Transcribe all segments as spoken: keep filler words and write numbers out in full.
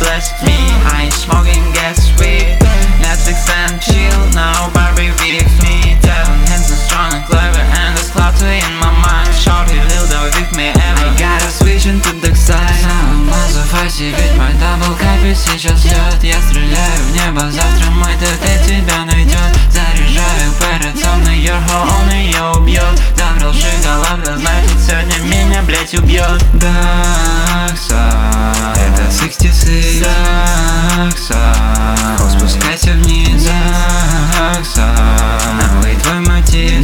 blessed me. I ain't smoking gas weed, Netflix and chill. Now Barbie with me, Devin Hanson strong and clever, and there's clutter in my mind. Shorty Lildo with me ever. I gotta switch into the side. Мазафаси, ведь мой дабл капель сейчас льет. Я стреляю в небо, завтра мой ДТ тебя найдет. Заряжаю перед сонной, your hoe, он ее убьет. Забрал шоколад, значит сегодня меня, блять, убьет. Дакса, это шестьдесят шесть. Дакса, спускайся вниз. Дакса, налей твой мотив.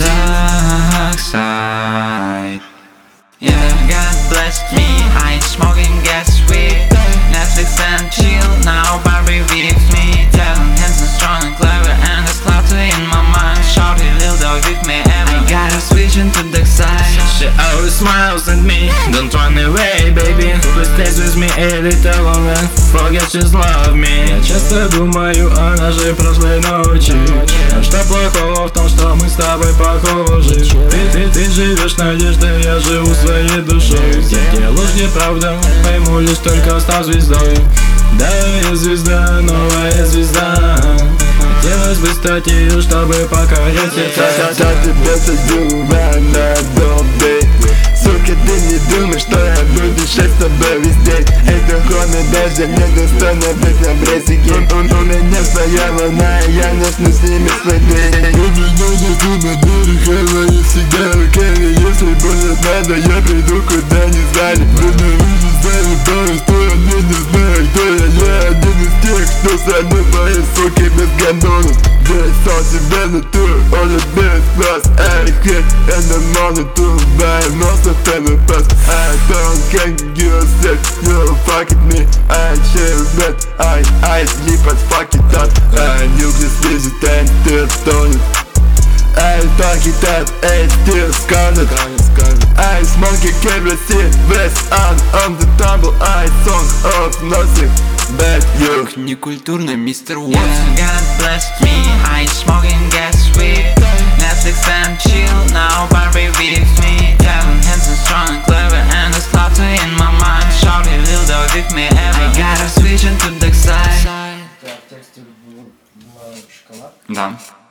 Дакса. Yeah, God blessed me. I ain't smoking gas weed, Netflix and chill. Now Barbie with me, Devin Hanson strong and clever, and there's clutter in my mind. Shorty Lildo with me ever. I gotta switch into the side. She always smiles at me. Don't run away, baby. Please stay with me a little longer. Forget she's love me. Я часто думаю о нашей прошлой ночи. А что плохого в том, что мы с тобой похожи? Ты, ты, ты живешь надеждой, я живу своей душой. Где ложь, где правда, пойму лишь только став звездой. Да, я звезда, новая звезда. Хотелось бы стать ее, чтобы покорять сердца. Что тебе садил на добрый? Сука, ты не думаешь, что я буду шесть с тобой везде? Это хроны даже не достойно быть на брессике. У, у, у меня своя волна, и я начну с ними свой день. У меня нету на дырах, я всегда руками. Если будет надо, я приду куда не знали. Буду не знаю, кто, что я не знаю, кто я. Я один из тех, кто со мной твои суки без гондонов. This all тебе на тур, all the best plus I hit and the money to buy most of the best. I don't care yourself, you fuck it me. I chill that, I, I sleep and fuck it up. I nucleus visit and still don't. I fuck it up and still scarlet. I smoke a kerosene, vest on, on the tumble. I song of nothing. But you некультурный мистер Уотс. Yeah, God blessed me. I ain't smoking gas weed, Netflix and chill. Now Barbie with me, Devin Hanson strong and clever, and there's clutter in my mind. Shorty Lildo with me ever. I gotta switch into the side. Да.